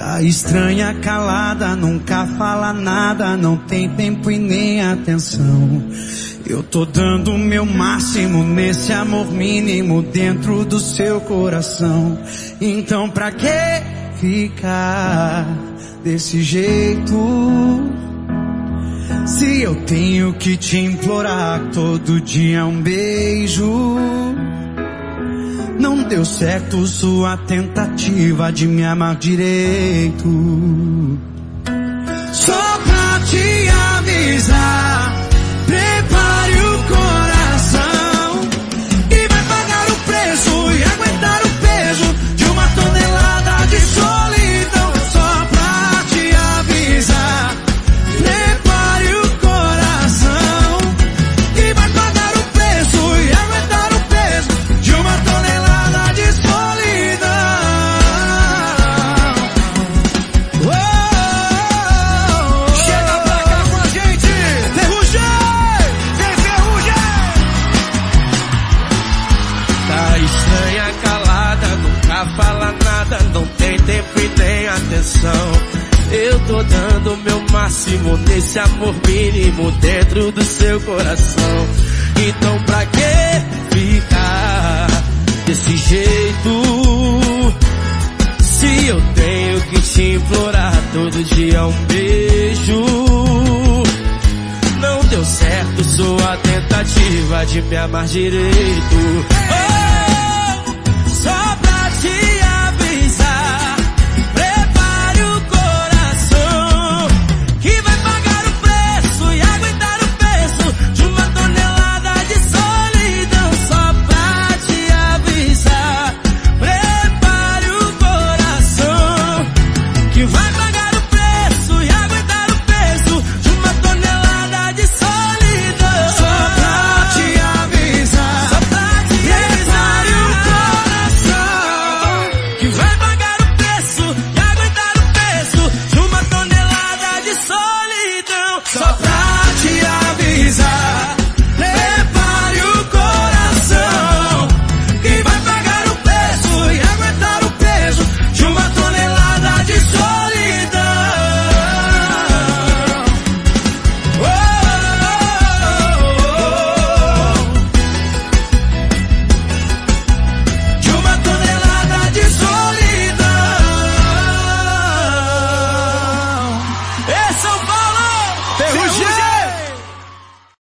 Tá estranha, calada, nunca fala nada, não tem tempo e nem atenção. Eu tô dando o meu máximo nesse amor mínimo dentro do seu coração. Então pra que ficar desse jeito? Se eu tenho que te implorar todo dia um beijo. Não deu certo sua tentativa de me amar direito. Só pra te avisar, prepare o coração e vai pagar o preço e aguentar o peso de uma tonelada de solidão. Só pra te avisar, prepare o coração e vai pagar o preço e aguentar o peso de uma tonelada de solidão. Chega pra cá com a gente, Ferrugem! Vem, Ferrugem! Tá estranha, calada, nunca fala nada, não tem tempo e nem atenção. Eu tô dando o meu máximo nesse amor mínimo dentro do seu coração. Então pra que ficar desse jeito? Se eu tenho que te implorar todo dia um beijo. Não deu certo sua tentativa de me amar direito.